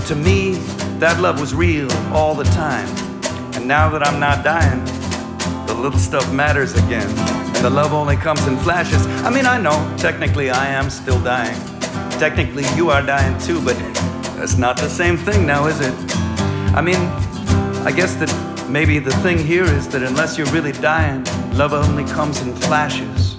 To me, that love was real all the time. And now that I'm not dying, the little stuff matters again. And the love only comes in flashes. I mean, I know, technically I am still dying. Technically you are dying too, but that's not the same thing now, is it? I mean, I guess that maybe the thing here is that unless you're really dying, love only comes in flashes.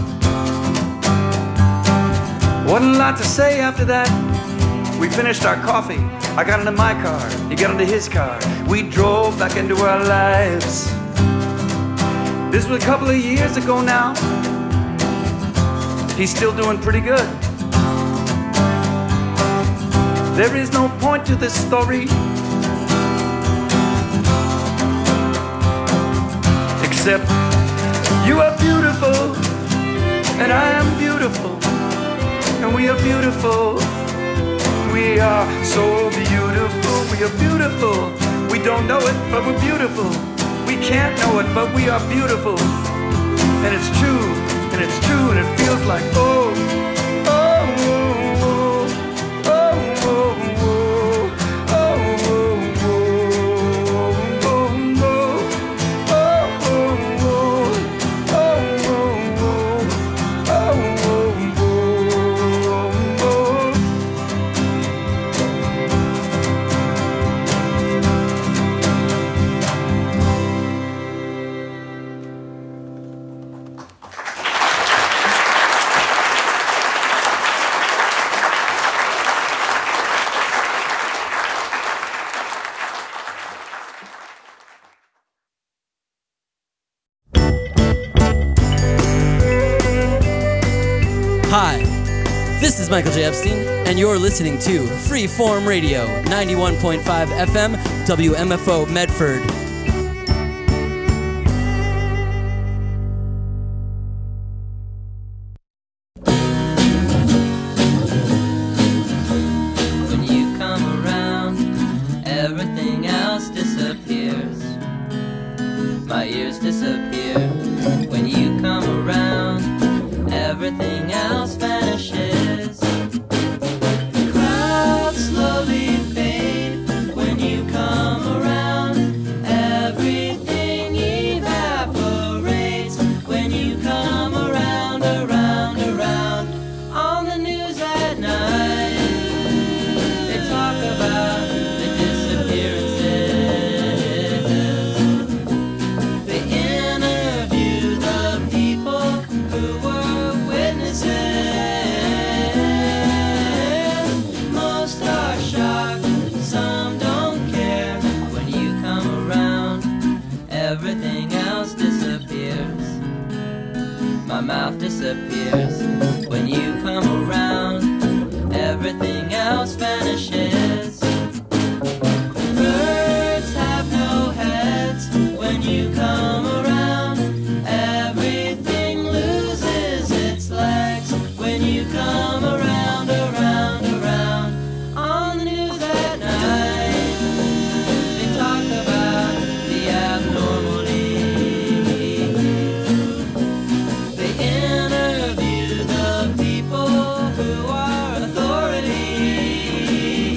Wasn't a lot to say after that. We finished our coffee. I got into my car. He got into his car. We drove back into our lives. This was a couple of years ago now. He's still doing pretty good. There is no point to this story except you are beautiful and I am beautiful and we are beautiful. We are so beautiful. We are beautiful. We don't know it, but we're beautiful. We can't know it, but we are beautiful. And it's true, and it's true, and it feels like, oh, oh, oh, oh, oh, oh, oh, Hi, this is Michael J. Epstein, and you're listening to Freeform Radio, 91.5 FM, WMFO Medford. When you come around, everything else disappears. My ears disappear. When you come around, everything else vanishes. Crowds slowly fade when you come around. Everything evaporates when you come around, around, around. On the news at night, they talk about the disappearances. They interview the people who were witnesses. Most are shocked, some don't care. When you come around, everything else disappears. My mouth disappears. When you come around, everything else vanishes. Birds have no heads when you come around. Everything loses its legs when you come around, around, around. On the news at night, they talk about the abnormalities. They interview the people who are authority.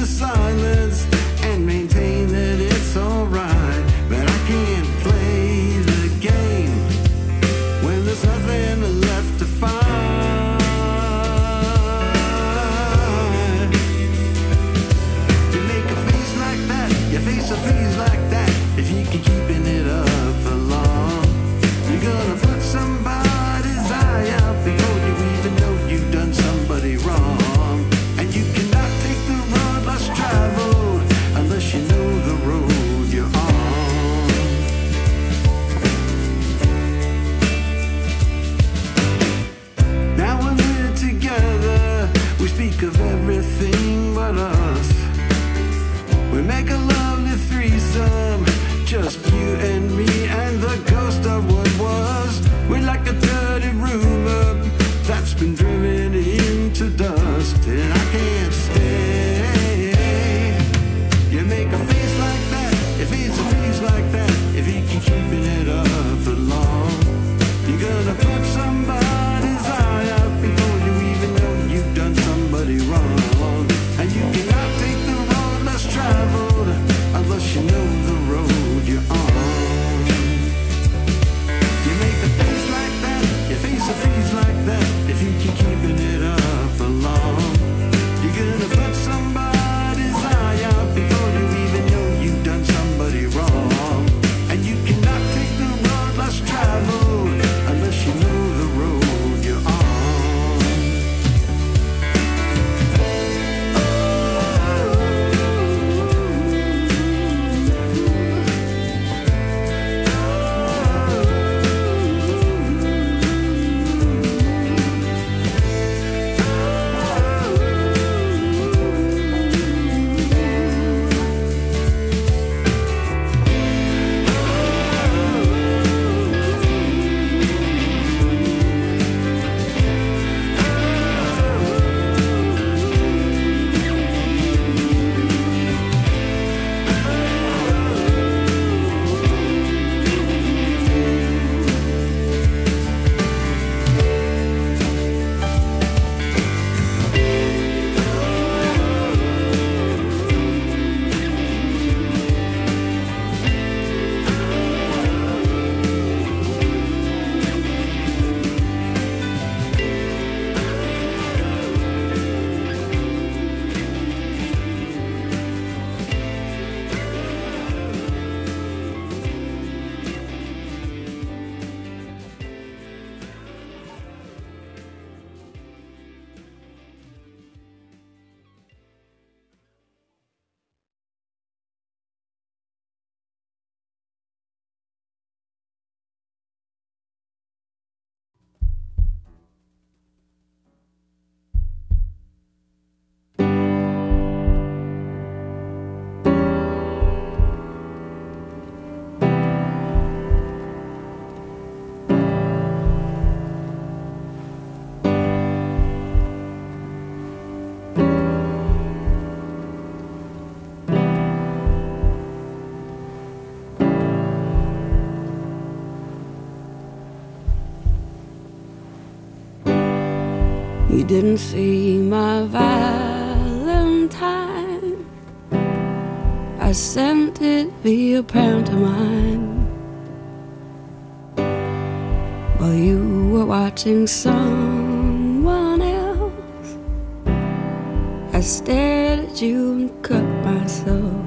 the silence and maintain that it's alright. But I can't play the game when there's nothing left to find. You make a face like that, you face a face like that. If you keep keeping it up for long, you're gonna put somebody's eye out before you even know you've done somebody wrong. And you cannot take the road less traveled unless you know the road you're on. Now when we're together, we speak of everything but us. We make a lovely threesome, just you and me and the ghost of what was. We're like a dirty rumor that's been driven into dust, and I can't stay. You make a face like that, you face a face like that. If you keep keeping it up for long, you're gonna put somebody's eye out before you even know you've done somebody wrong. And you cannot take the road less traveled unless you know the road you're on. You make a face like that, you face a face like that. If you keep keeping it up for long, you're gonna put somebody's eye out before you even know you've done somebody wrong. And you cannot take the road less traveled unless you know the road you're on. You didn't see my Valentine. I sent it via pantomime while you were watching someone else. I stared at you and cut myself.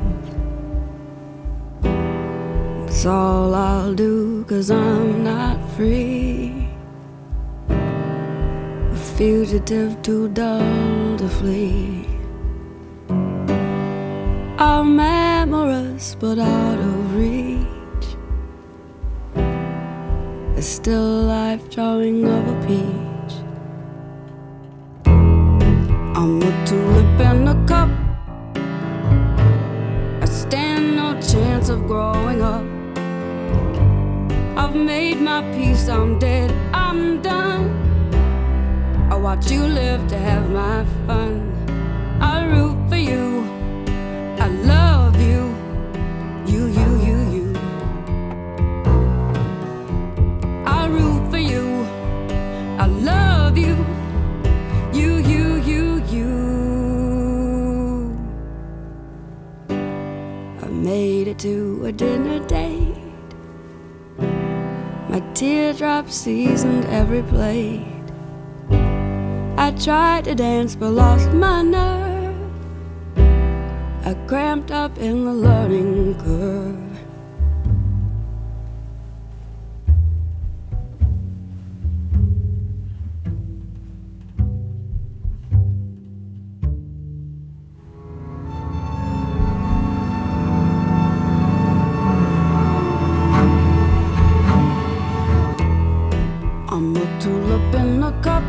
It's all I'll do, 'cause I'm not free. Fugitive too dull to flee. I'm amorous but out of reach. A still life drawing of a peach. I'm a tulip in a cup. I stand no chance of growing up. I've made my peace, I'm dead, I'm done. I watch you live to have my fun. I root for you, I love you, you. I root for you, I love you, you. made it to a dinner date. My teardrops seasoned every plate. I tried to dance but lost my nerve. I cramped up in the learning curve. I'm a tulip in a cup.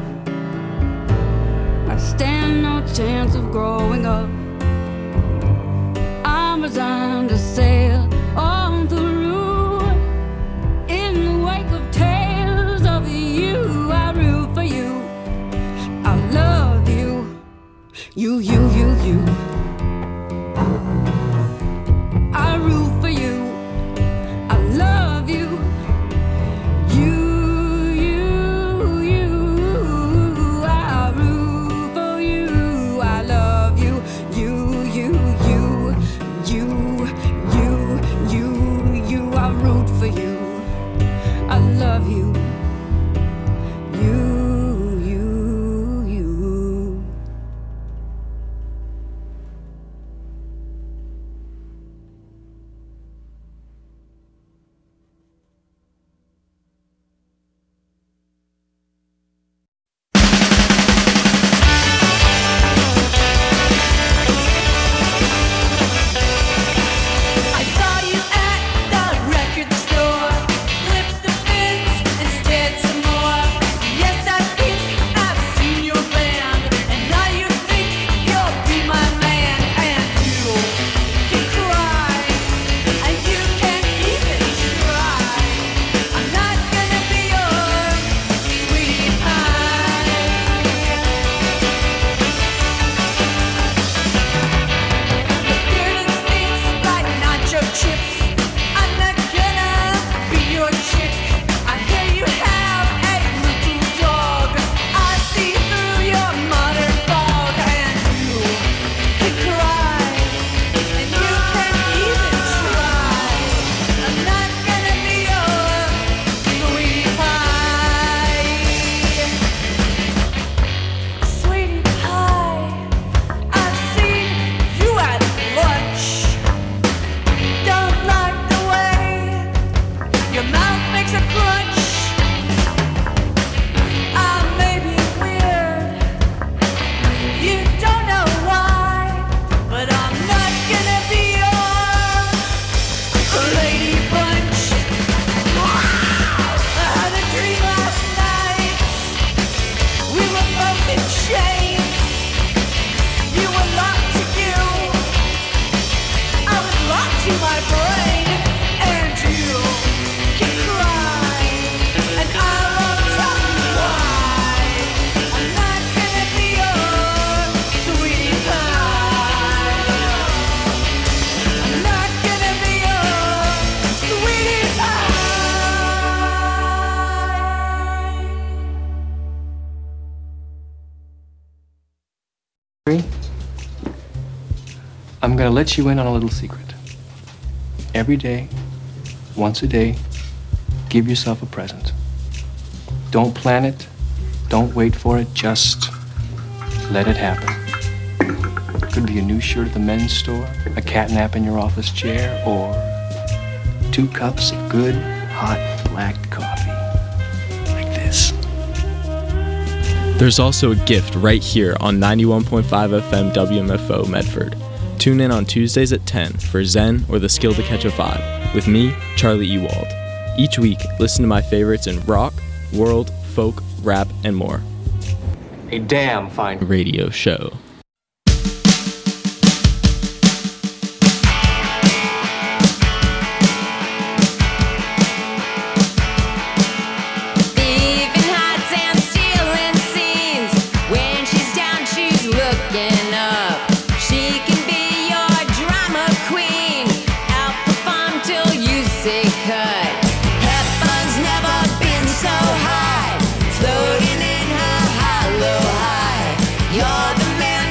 I stand no chance of growing up. I'm resigned to sail on through. In the wake of tales of you, I root for you. I love you. You. I root for you. I love you. I'm gonna let you in on a little secret. Every day, once a day, give yourself a present. Don't plan it, don't wait for it, just let it happen. Could be a new shirt at the men's store, a cat nap in your office chair, or 2 cups of good, hot, black coffee. Like this. There's also a gift right here on 91.5 FM WMFO Medford. Tune in on Tuesdays at 10 for Zen or the Skill to Catch a Vibe with me, Charlie Ewald. Each week, listen to my favorites in rock, world, folk, rap, and more. A damn fine Radio show. You're the man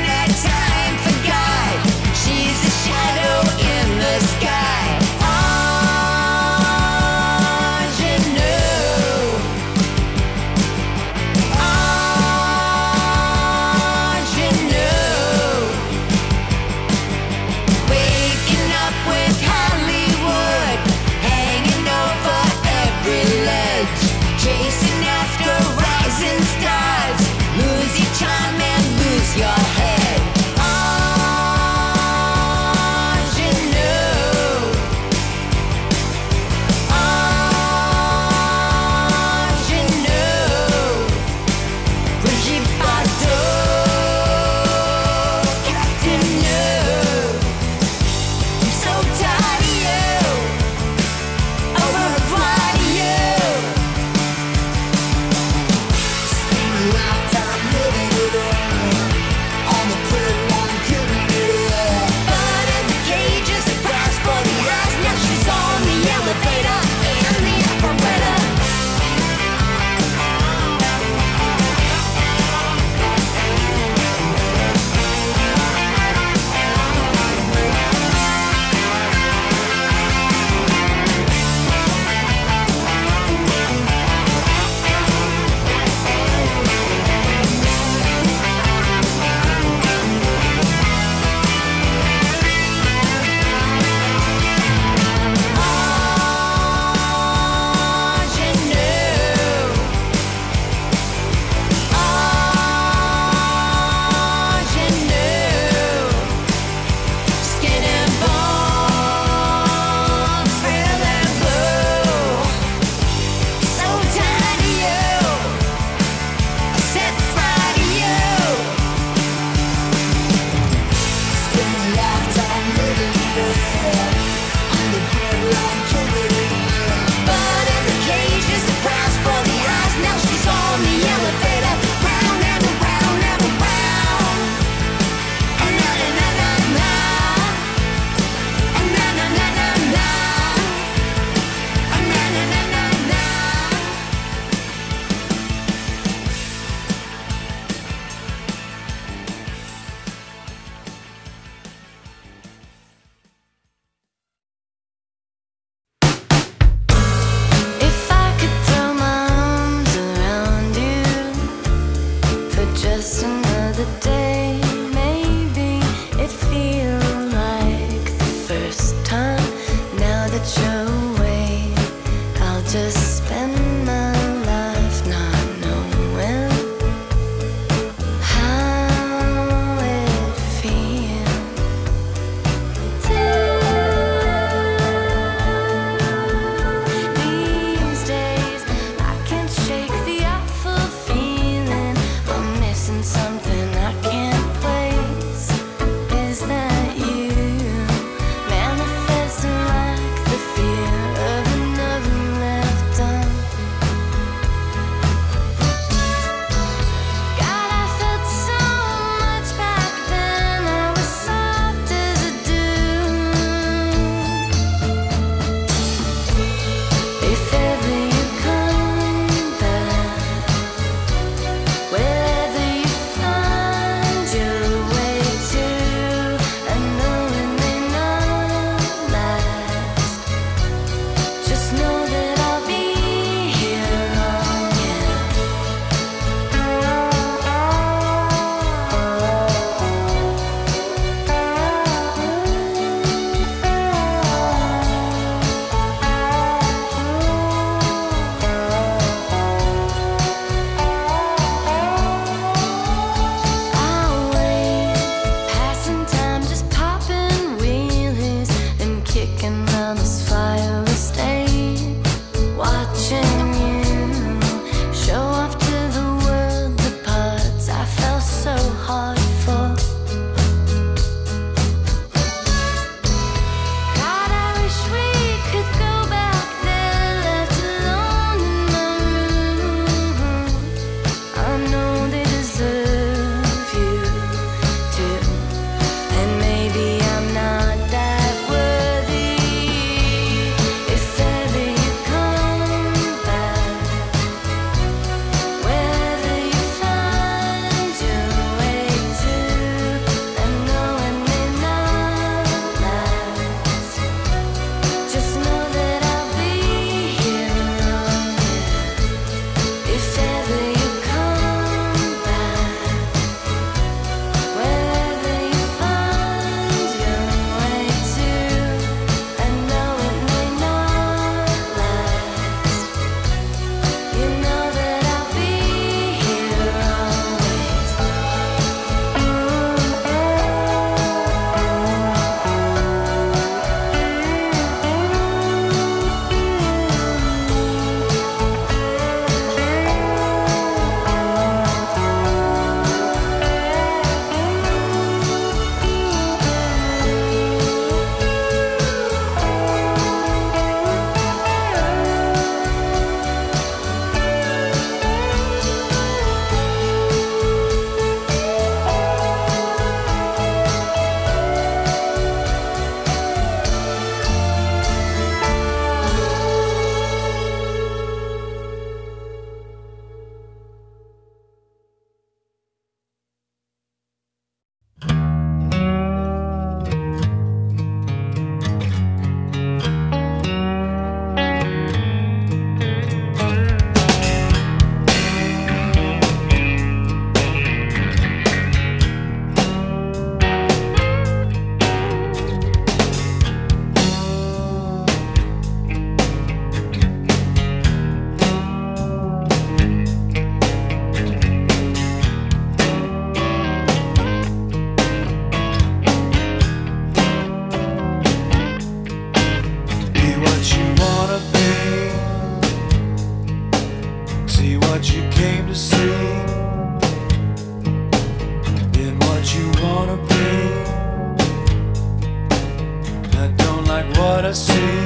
what I see.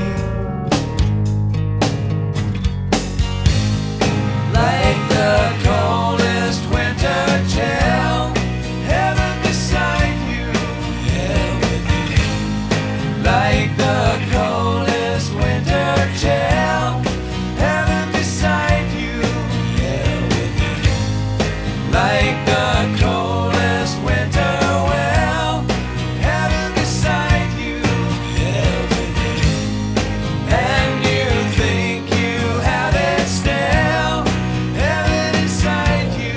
Like the coldest winter chill, heaven beside you, hell with you. Like the coldest winter chill, heaven beside you, hell with you. Like the coldest winter well, heaven beside you, hell with you. And you think you have it still, heaven inside you.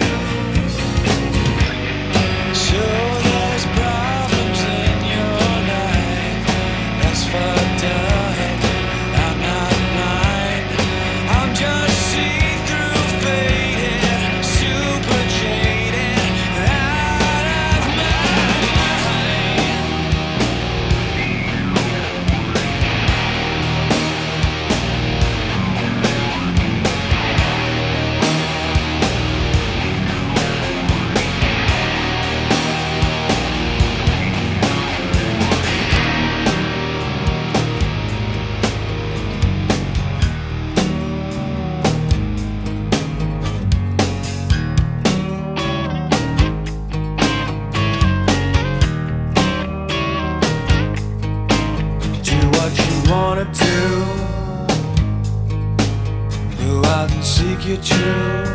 Sure, there's problems in your life, that's fucked up. I'm not blind, I'm just see-through faded, super jaded, out of my mind. Do what you wanna do, go out and seek your truth.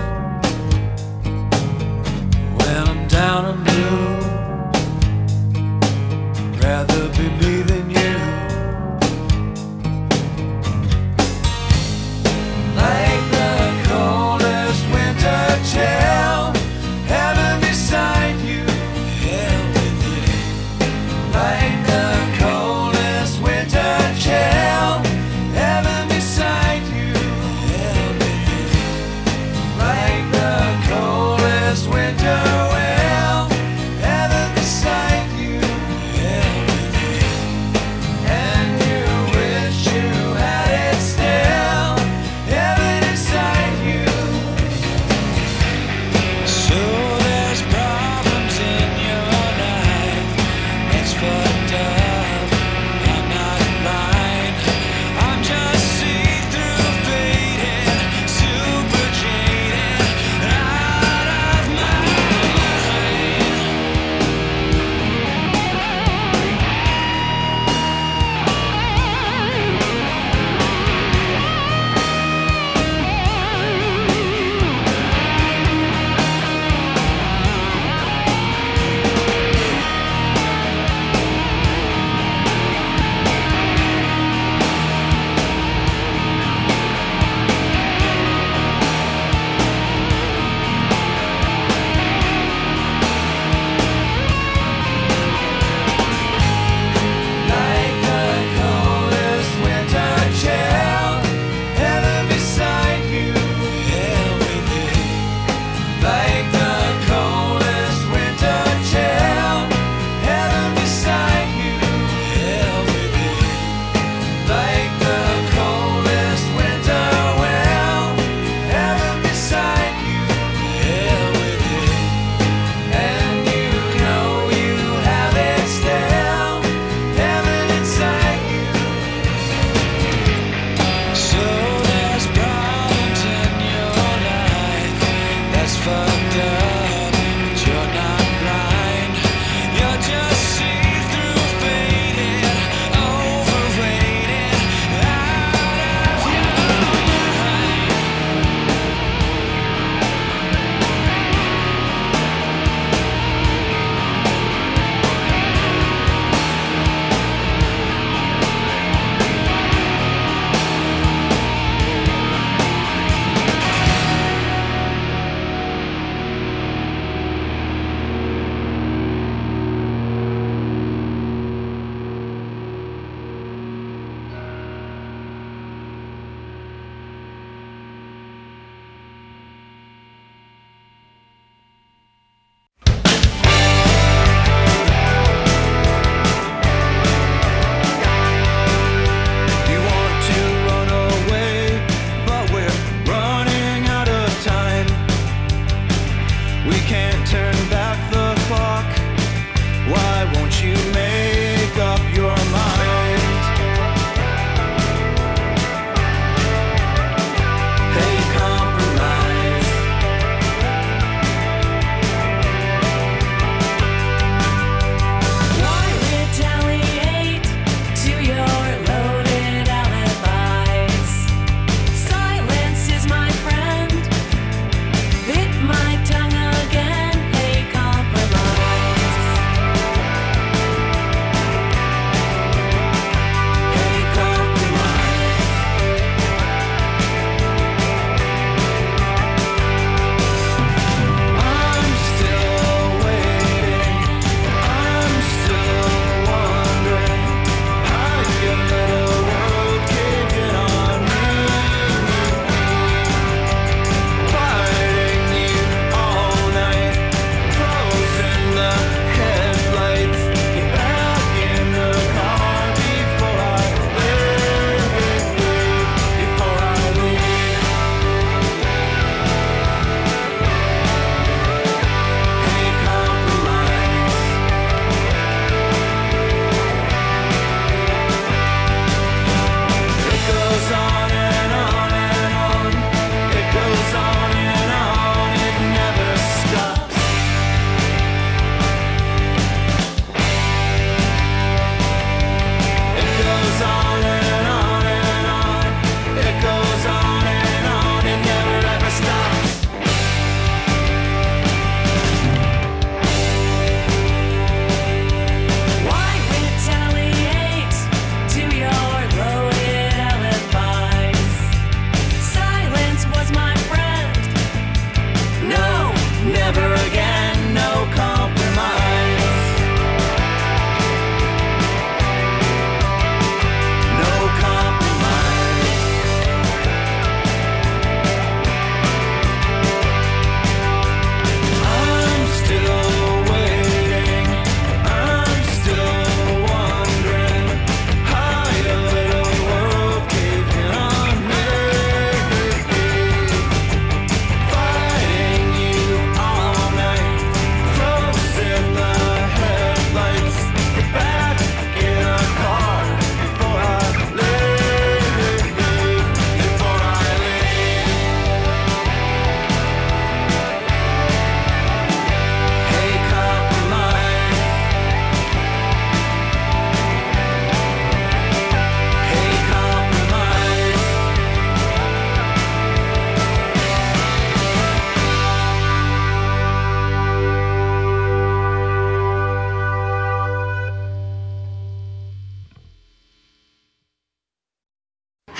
When I'm down and blue, rather be me than you. Like the coldest winter chill, heaven beside you, hell with you. Like the coldest winter chill, heaven beside you, hell with you. Like the coldest winter well, heaven beside you, hell with you.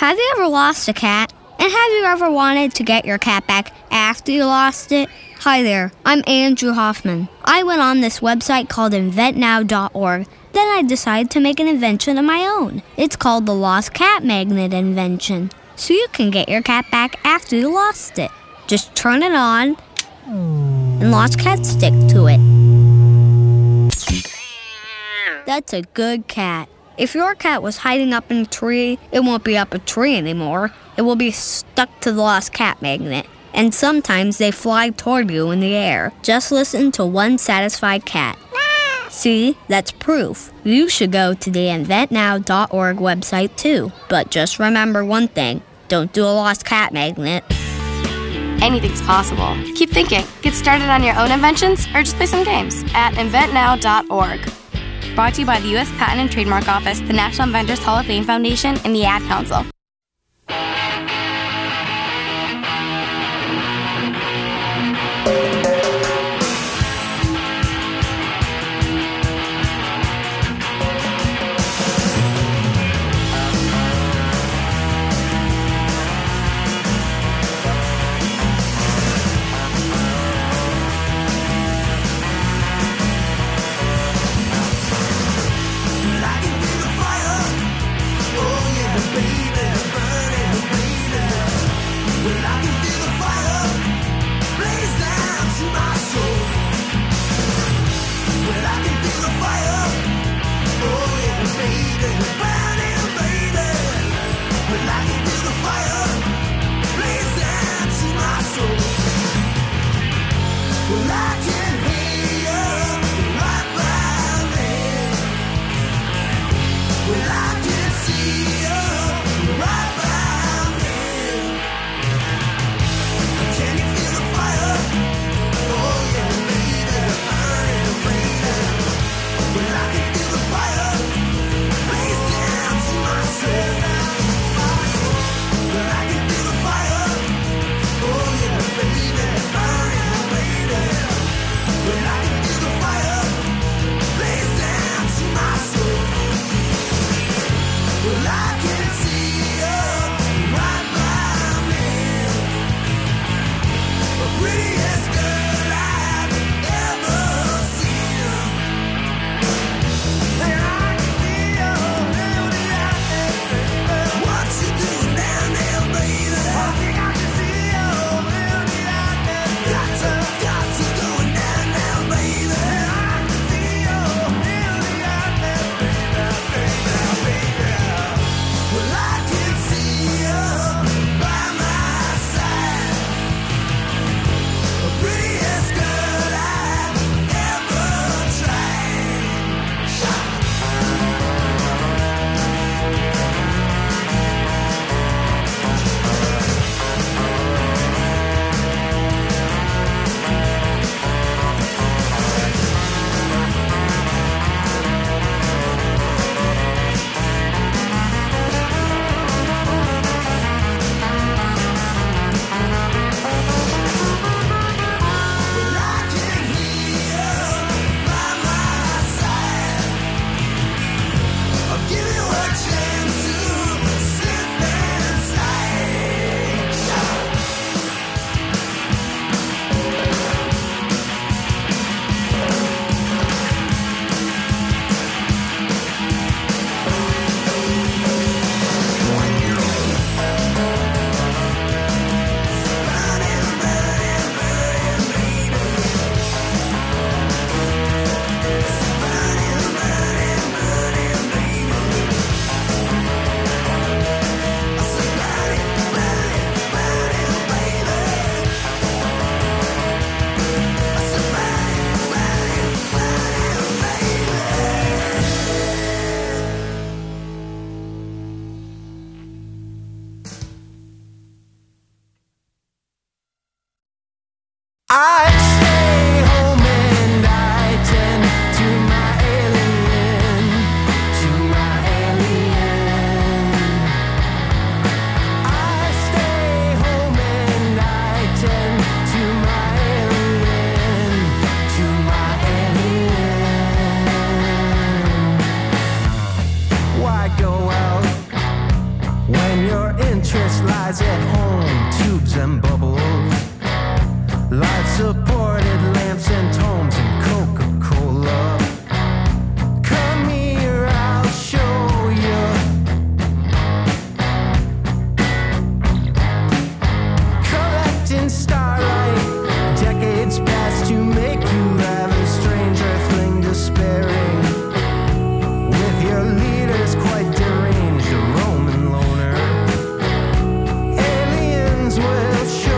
Have you ever lost a cat? And have you ever wanted to get your cat back after you lost it? Hi there, I'm Andrew Hoffman. I went on this website called inventnow.org. Then I decided to make an invention of my own. It's called the Lost Cat Magnet invention. So you can get your cat back after you lost it. Just turn it on, and lost cats stick to it. That's a good cat. If your cat was hiding up in a tree, it won't be up a tree anymore. It will be stuck to the lost cat magnet. And sometimes they fly toward you in the air. Just listen to one satisfied cat. See, that's proof. You should go to the inventnow.org website too. But just remember one thing. Don't do a lost cat magnet. Anything's possible. Keep thinking. Get started on your own inventions or just play some games at inventnow.org. Brought to you by the U.S. Patent and Trademark Office, the National Inventors Hall of Fame Foundation, and the Ad Council. When you're interest lies at home, tubes and bubbles, life-supported lamps and tomes and Coca-Cola. Come here, I'll show you. Collecting starlight, decades past to make you rather strange earthling despairing. With your leaders quite deranged, a Roman loner. Aliens will show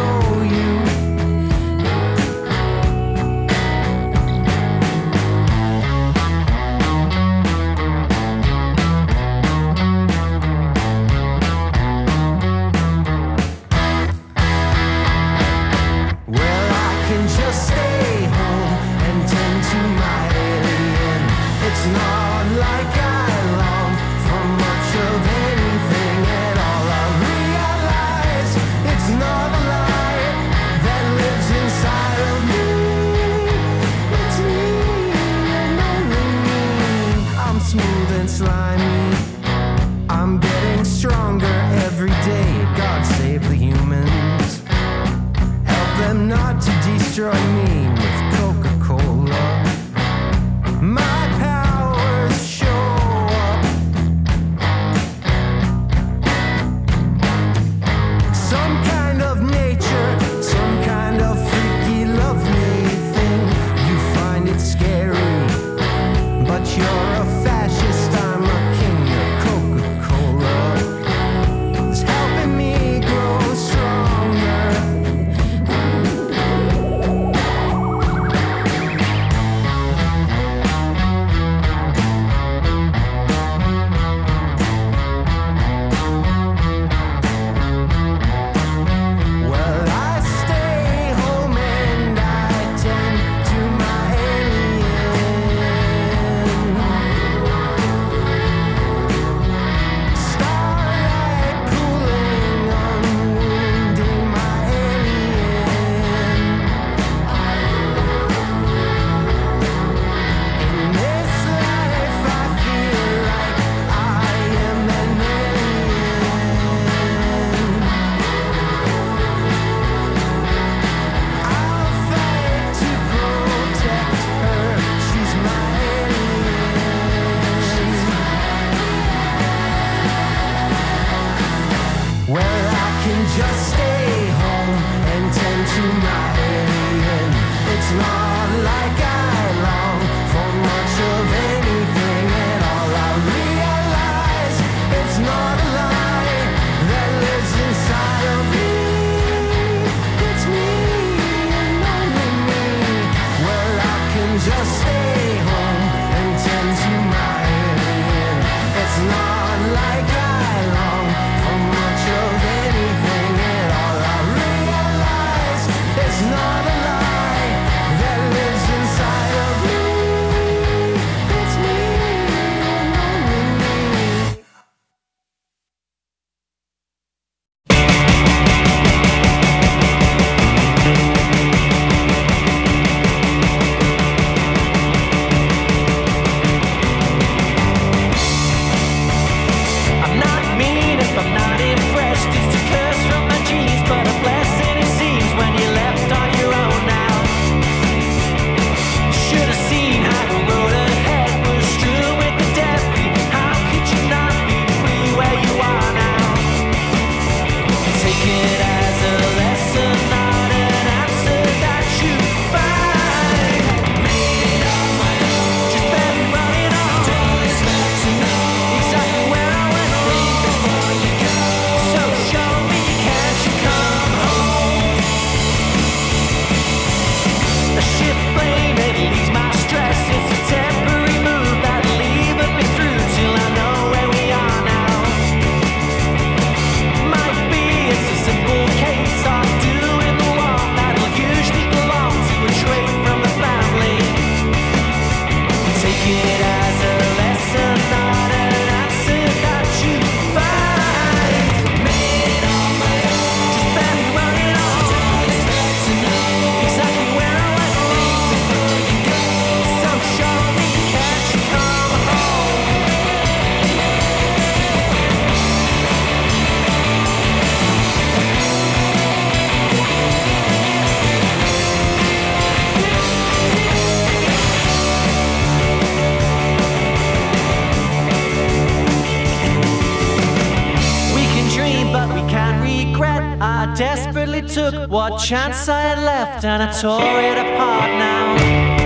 took what chance I had left and I tore it apart now.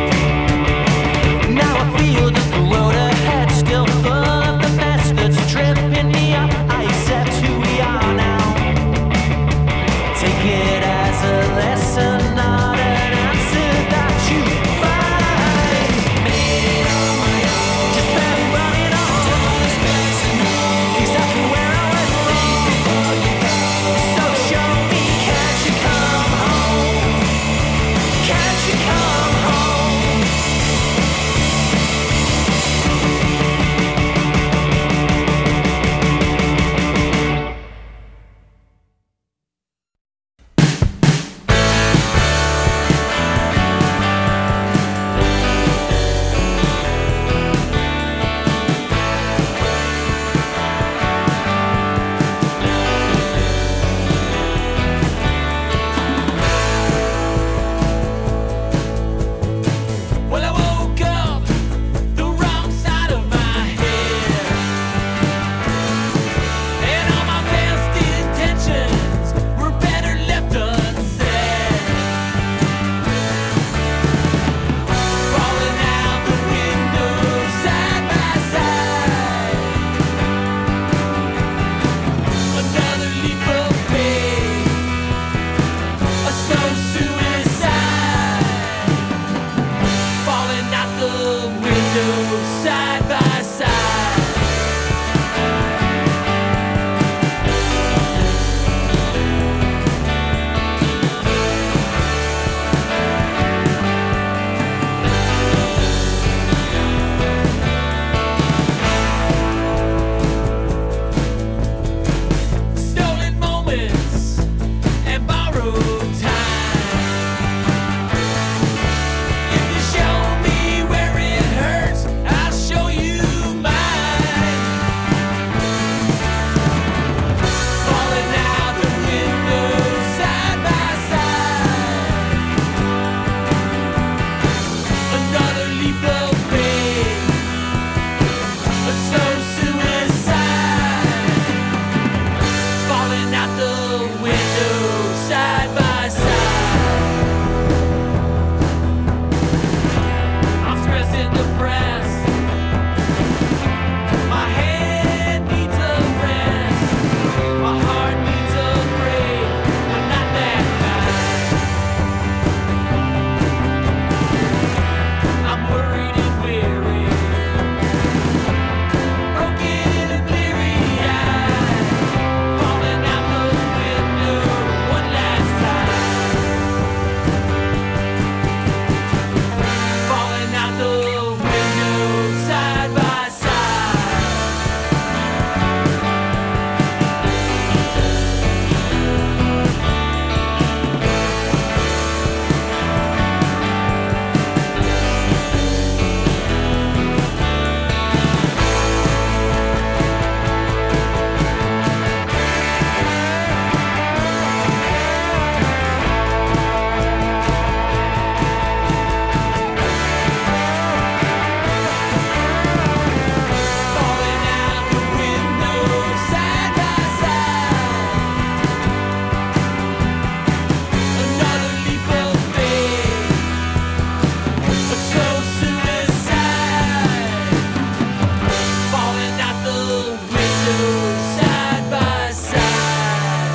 Now I feel that the road ahead still full of the mess that's tripping me up. I accept who we are now. Take it as a lesson, not an answer that you find. Made it on my own, just been running on. Exactly where I went wrong. So show me, can't you come home? Can't you come home? Well, I woke up the wrong side of my head, and all my best intentions were better left unsaid. Falling out the window side by side, another leap of faith, a slow suicide. Falling out the window side by side. Stolen moments and borrowed time. If you show me where it hurts, I'll show you mine. Falling out the window side by side, another leap of faith, a slow suicide. Falling out the window side by side. I'm stressed and depressed. My head needs a rest. My heart needs a break. I'm not that kind. I'm worried and weary, broken and bleary-eyed. Falling out the window one last time. Falling out the window side by side. Falling out the window side by side, another leap of faith, a slow suicide. Falling out the window side by side.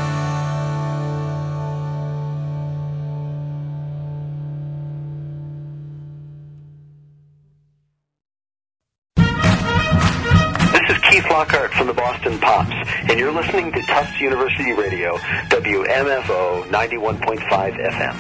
This is Keith Lockhart from the Boston Pops, and you're listening to Tufts University Radio, WMFO 91.5 FM.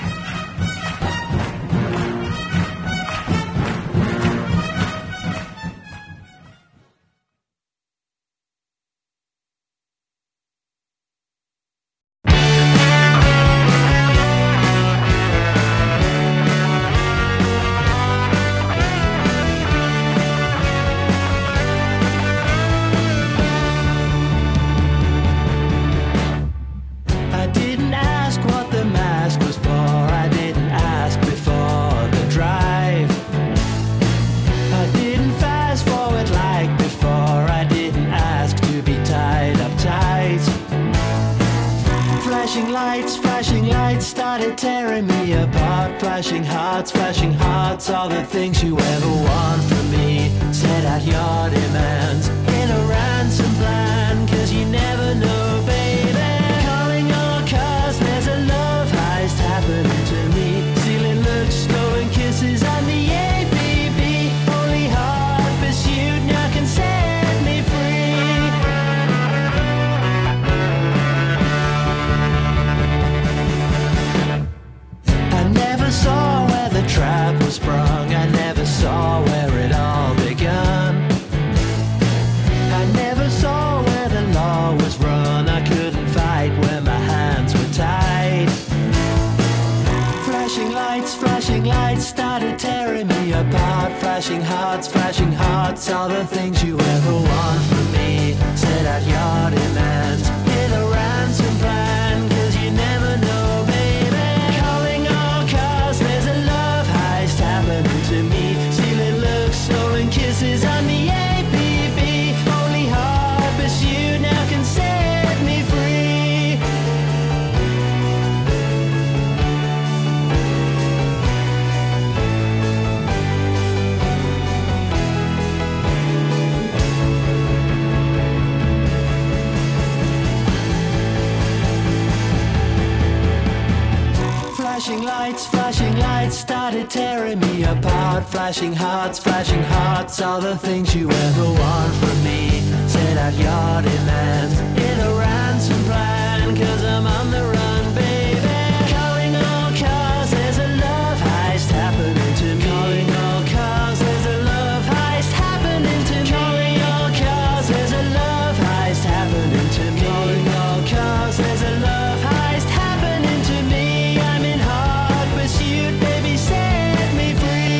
I didn't ask what the mask was for. I didn't ask before the drive. I didn't fast forward like before. I didn't ask to be tied up tight. Flashing lights. Flashing lights started tearing me apart. Flashing hearts, all the things you ever want from me. Set out your demands in a ransom plan, 'cause you never know, baby. Calling all cars, there's a love heist happening to me. Stealing looks, stolen kisses, I'm the ABB. Only hard pursuit now can set me free. I never saw where the trap was sprung. I never saw where it all begun. I never saw where the law was run. I couldn't fight when my hands were tied. Flashing lights started tearing me apart. Flashing hearts, all the things you ever want from me. Set out your demands in a ransom plan, 'cause you never know, baby. Calling all cars, there's a love heist happening to me. Stealing looks, stolen kisses, I'm the ABB. Only hard pursuit now can set me free. Flashing lights started tearing me apart. Flashing hearts, all the things you ever want from me. Set out your demands in a ransom plan, 'cause I'm on the run, baby. Calling all cars, there's a love heist happening to me. Calling all cars, there's a love heist happening to me. Calling all cars, there's a love heist happening to me. Calling all cars, there's a love heist happening to me. I'm in hard pursuit, baby, set me free.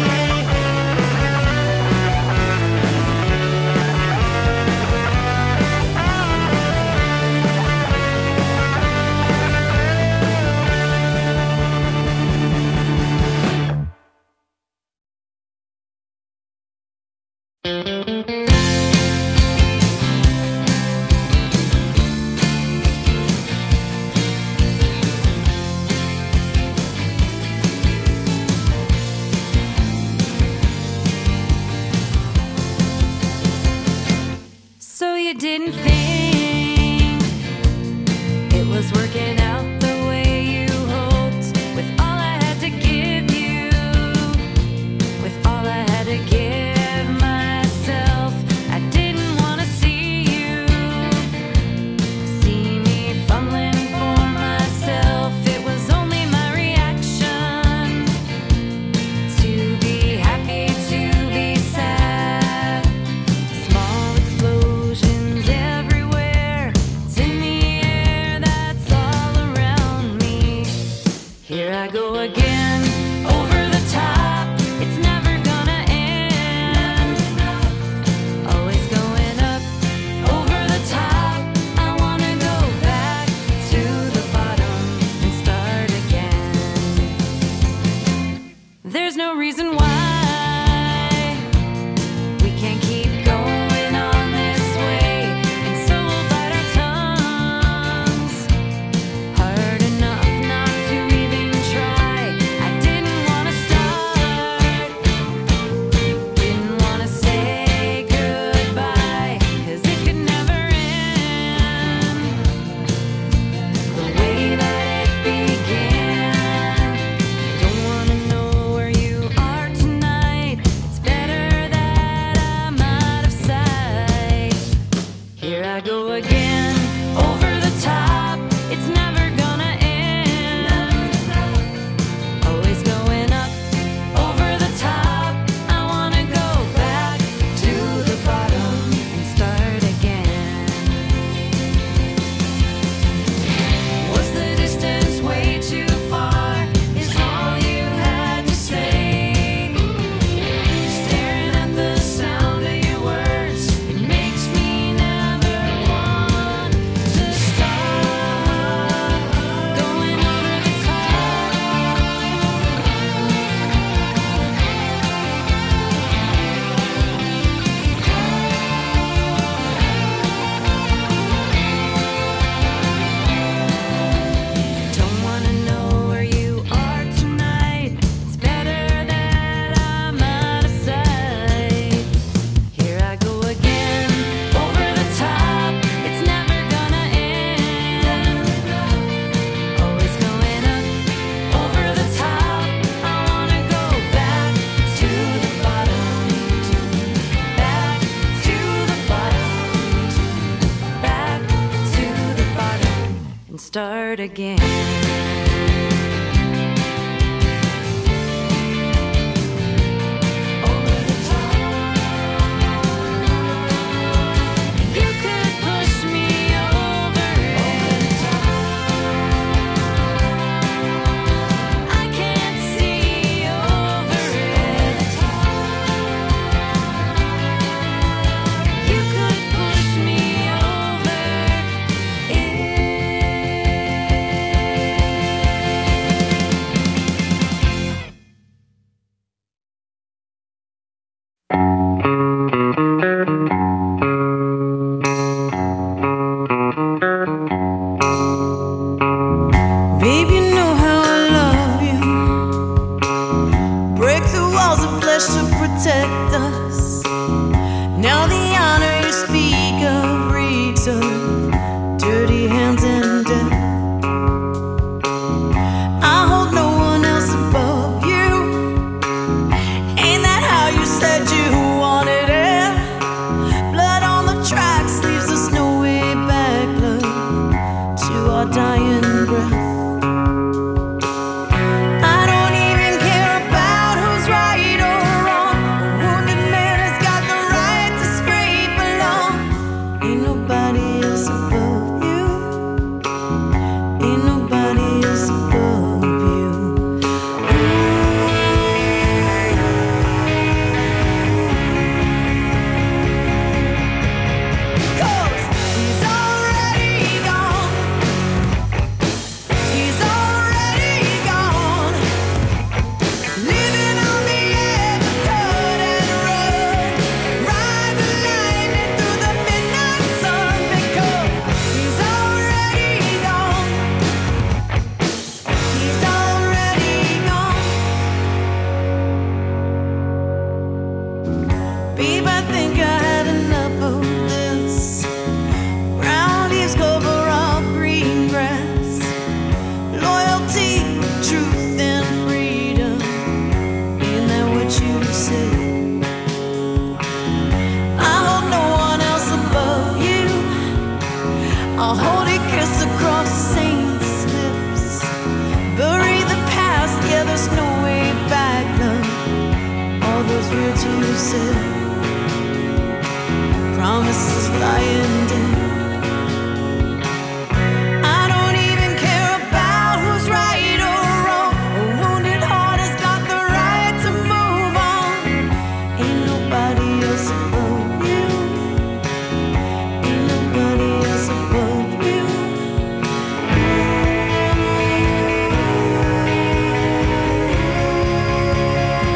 So you didn't think it was working out the way you hoped? With all I had to give you, with all I had to give myself, I didn't want to see you, see me fumbling for myself. It was only my reaction to be happy, to be sad. Small explosions everywhere. It's in the air, that's all hurt again. You could push me over it. I can't see over it. You could push me over Babe, you know how I love you. Break through walls of flesh to protect us. Now the honor you speak of reeks of dirty hands and death. I hold no one else above you. Ain't that how you said you wanted it? Blood on the tracks leaves us no way back, love, to our dying breath. I don't even care about who's right or wrong. A wounded man has got the right to scrape along. Ain't nobody else above you. Ain't nobody else above you. 'Cause he's already gone. He's already gone. Living on the edge of cut and run. Ride the lightning through the midnight sun. Because he's already gone. He's already gone. Babe, I think I had enough of this. Round leaves cover all green grass. Loyalty, truth, and freedom. Ain't that what you said? I hold no one else above you. I'll hold a kiss across saints' lips. Bury the past, yeah, there's no way back, love. All those words you said. Promises lying dead. I don't even care about who's right or wrong. A wounded heart has got the right to move on. Ain't nobody else above you. Ain't nobody else above you.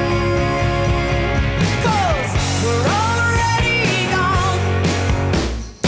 'Cause we're already gone.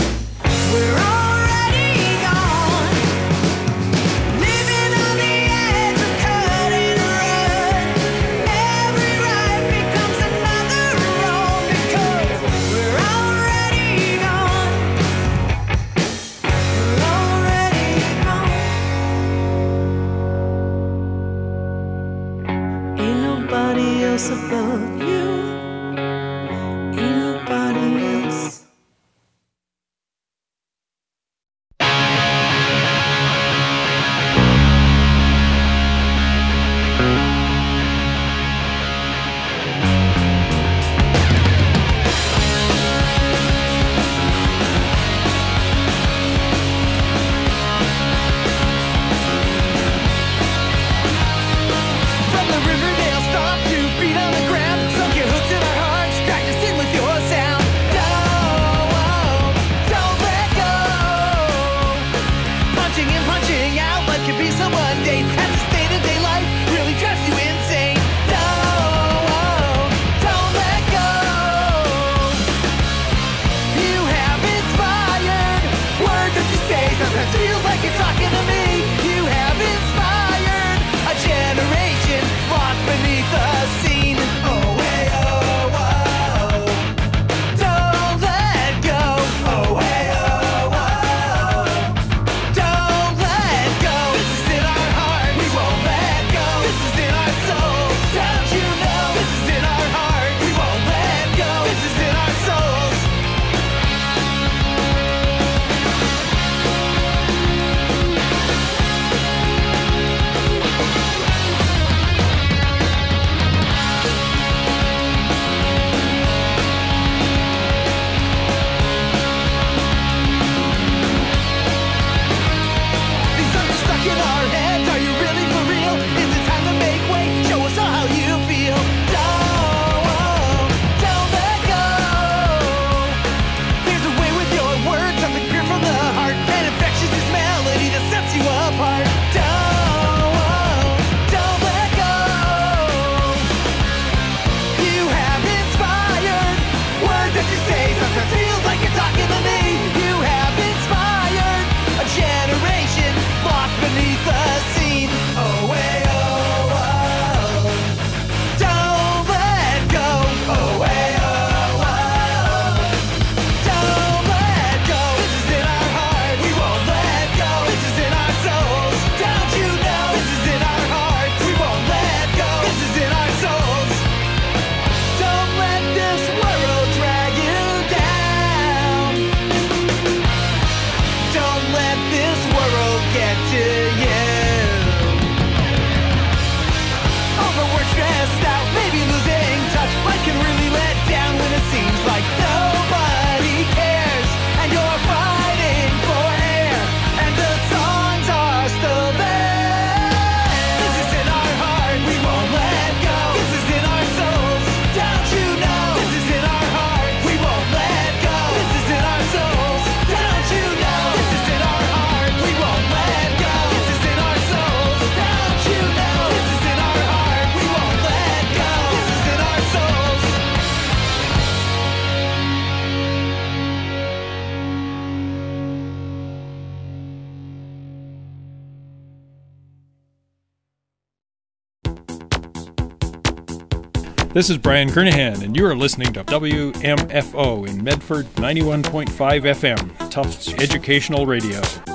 This is Brian Kernahan, and you are listening to WMFO in Medford 91.5 FM, Tufts Educational Radio.